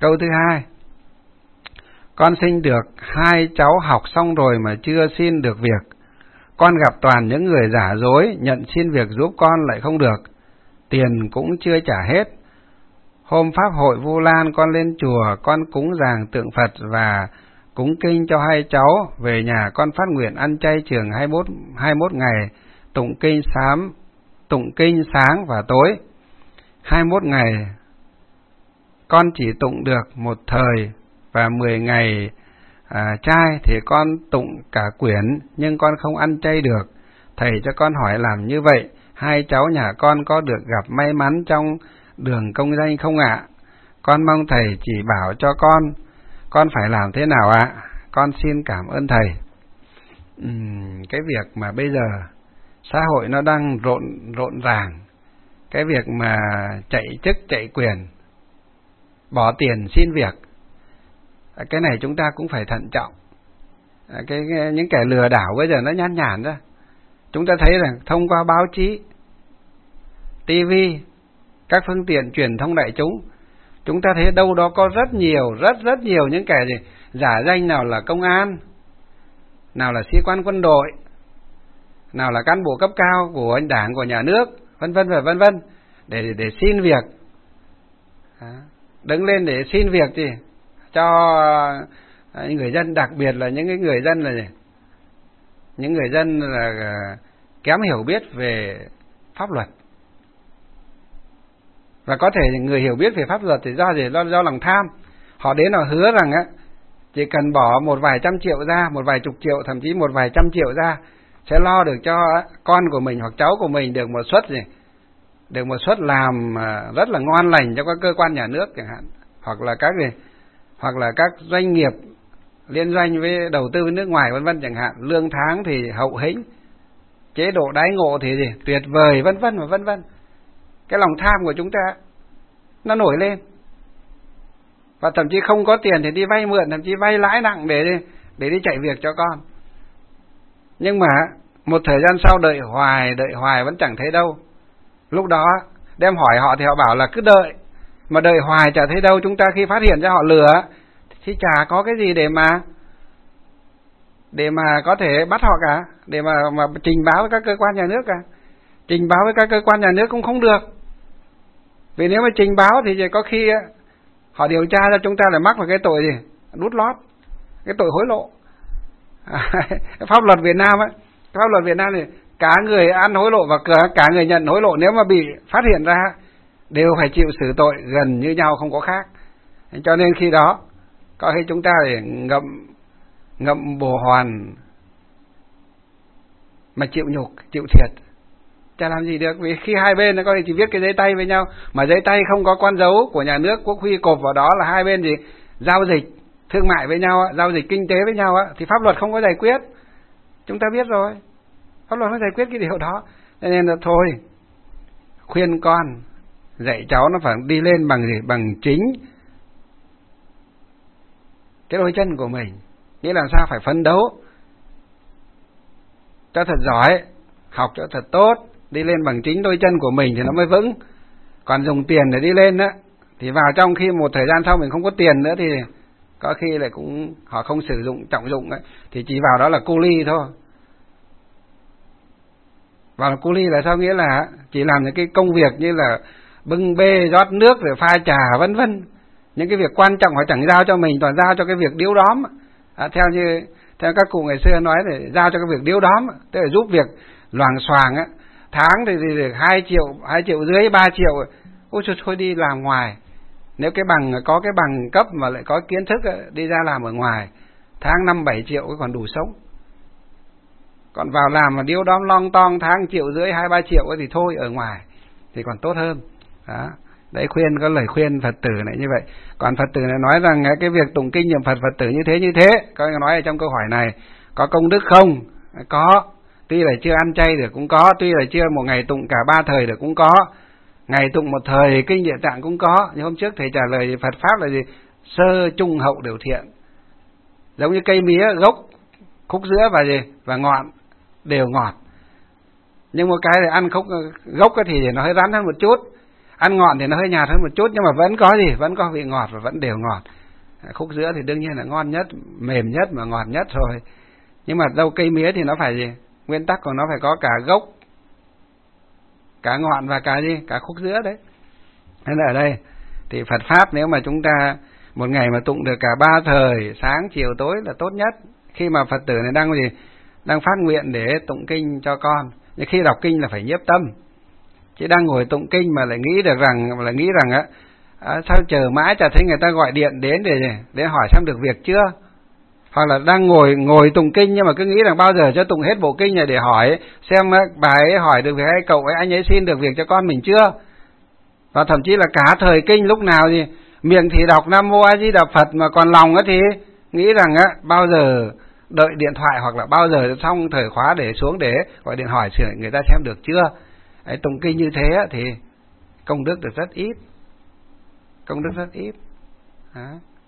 Câu thứ hai: con sinh được 2 cháu học xong rồi mà chưa xin được việc. Con gặp toàn những người giả dối, nhận xin việc giúp con lại không được, tiền cũng chưa trả hết. Hôm pháp hội Vu Lan con lên chùa, con cúng dường tượng Phật và cúng kinh cho 2 cháu. Về nhà con phát nguyện ăn chay trường 21 ngày, tụng kinh sáng và tối. 21 ngày con chỉ tụng được một thời, và 10 ngày chay thì con tụng cả quyển, nhưng con không ăn chay được. Thầy cho con hỏi làm như vậy 2 cháu nhà con có được gặp may mắn trong đường công danh không ạ? Con mong thầy chỉ bảo cho con phải làm thế nào ạ? Con xin cảm ơn thầy. Cái việc mà bây giờ xã hội nó đang rộn ràng, cái việc mà chạy chức chạy quyền, bỏ tiền xin việc, cái này chúng ta cũng phải thận trọng. Những kẻ lừa đảo bây giờ nó nhan nhản ra. Chúng ta thấy rằng thông qua báo chí, TV, các phương tiện truyền thông đại chúng, chúng ta thấy đâu đó có rất nhiều những kẻ giả danh, nào là công an, nào là sĩ quan quân đội, nào là cán bộ cấp cao của đảng, của nhà nước, vân vân, để xin việc. Đứng lên để xin việc thì cho người dân, đặc biệt là những người dân là kém hiểu biết về pháp luật. Và có thể người hiểu biết về pháp luật thì do gì? Do lòng tham. Họ đến họ hứa rằng chỉ cần bỏ một vài trăm triệu ra, một vài chục triệu, thậm chí một vài trăm triệu ra, sẽ lo được cho con của mình hoặc cháu của mình được một suất làm rất là ngon lành cho các cơ quan nhà nước chẳng hạn, hoặc là các doanh nghiệp liên doanh với đầu tư với nước ngoài vân vân chẳng hạn, lương tháng thì hậu hĩnh, chế độ đãi ngộ thì tuyệt vời, vân vân. Cái lòng tham của chúng ta nó nổi lên, và thậm chí không có tiền thì đi vay mượn, thậm chí vay lãi nặng để đi chạy việc cho con. Nhưng mà một thời gian sau đợi hoài vẫn chẳng thấy đâu. Lúc đó đem hỏi họ thì họ bảo là cứ đợi, mà đợi hoài chả thấy đâu. Chúng ta khi phát hiện ra họ lừa thì chả có cái gì để mà có thể bắt họ cả, để mà trình báo với các cơ quan nhà nước cả. Trình báo với các cơ quan nhà nước cũng không được, vì nếu mà trình báo thì có khi họ điều tra ra chúng ta lại mắc vào cái tội đút lót, cái tội hối lộ. Pháp luật Việt Nam thì cả người ăn hối lộ và cả người nhận hối lộ, nếu mà bị phát hiện ra đều phải chịu xử tội gần như nhau, không có khác. Cho nên khi đó có khi chúng ta để ngậm bồ hoàn mà chịu nhục, chịu thiệt, chả làm gì được. Vì khi hai bên nó có thể chỉ viết cái giấy tay với nhau, mà giấy tay không có con dấu của nhà nước, quốc huy cộp vào đó, là hai bên giao dịch thương mại với nhau, giao dịch kinh tế với nhau thì pháp luật không có giải quyết. Chúng ta biết rồi, pháp luật không giải quyết cái điều đó. Cho nên là thôi, khuyên con, dạy cháu nó phải đi lên bằng chính cái đôi chân của mình, nghĩa là sao phải phấn đấu cho thật giỏi, học cho thật tốt, đi lên bằng chính đôi chân của mình thì nó mới vững. Còn dùng tiền để đi lên thì vào trong khi một thời gian sau mình không có tiền nữa thì có khi lại họ không sử dụng trọng dụng thì chỉ vào đó là cu ly thôi. Vào cu ly là sao? Nghĩa là chỉ làm những cái công việc như là bưng bê, rót nước, rồi pha trà vân vân. Những cái việc quan trọng họ chẳng giao cho mình, toàn giao cho cái việc điếu đóm. Theo các cụ ngày xưa nói để giao cho cái việc điếu đóm, tức là giúp việc loàng xoàng tháng thì được 2 triệu rưỡi, 3 triệu. Ôi trời, thôi đi làm ngoài. Nếu có cái bằng cấp mà lại có kiến thức đi ra làm ở ngoài, tháng 5-7 triệu còn đủ sống. Còn vào làm mà điếu đóm long tong tháng 1,5 triệu, 2-3 triệu thì thôi, ở ngoài thì còn tốt hơn. Đó. Đấy, có lời khuyên Phật tử này như vậy. Còn Phật tử này nói rằng cái việc tụng kinh niệm Phật tử như thế, có nói ở trong câu hỏi này, có công đức không? Có. Tuy là chưa ăn chay được cũng có, tuy là chưa một ngày tụng cả 3 thời được cũng có, ngày tụng một thời kinh Địa Tạng cũng có. Nhưng hôm trước thầy trả lời Phật pháp là gì? Sơ trung hậu đều thiện. Giống như cây mía, gốc, khúc giữa và ngọn đều ngọt. Nhưng một cái là ăn gốc thì nó hơi rắn hơn một chút, Ăn ngọt thì nó hơi nhạt hơn một chút, nhưng mà vẫn có gì? Vẫn có vị ngọt và vẫn đều ngọt. Khúc giữa thì đương nhiên là ngon nhất, mềm nhất mà ngọt nhất rồi. Nhưng mà dâu cây mía thì nó phải gì? Nguyên tắc của nó phải có cả gốc, cả ngọn và cả gì? Cả khúc giữa đấy. Nên là ở đây thì Phật Pháp nếu mà chúng ta một ngày mà tụng được cả 3 thời, sáng, chiều, tối là tốt nhất. Khi mà Phật tử này đang phát nguyện để tụng kinh cho con. Nhưng khi đọc kinh là phải nhiếp tâm. Chứ đang ngồi tụng kinh mà lại nghĩ rằng sao chờ mãi chả thấy người ta gọi điện đến để hỏi xem được việc chưa. Hoặc là đang ngồi tụng kinh nhưng mà cứ nghĩ rằng bao giờ cho tụng hết bộ kinh này để hỏi xem bà ấy hỏi được việc hay cậu ấy anh ấy xin được việc cho con mình chưa. Và thậm chí là cả thời kinh lúc nào thì miệng thì đọc Nam Mô A Di Đà Phật mà còn lòng thì nghĩ rằng bao giờ đợi điện thoại hoặc là bao giờ xong thời khóa để xuống để gọi điện hỏi người ta xem được chưa. Đấy, tụng kinh như thế thì công đức được rất ít. Công đức rất ít. Đó.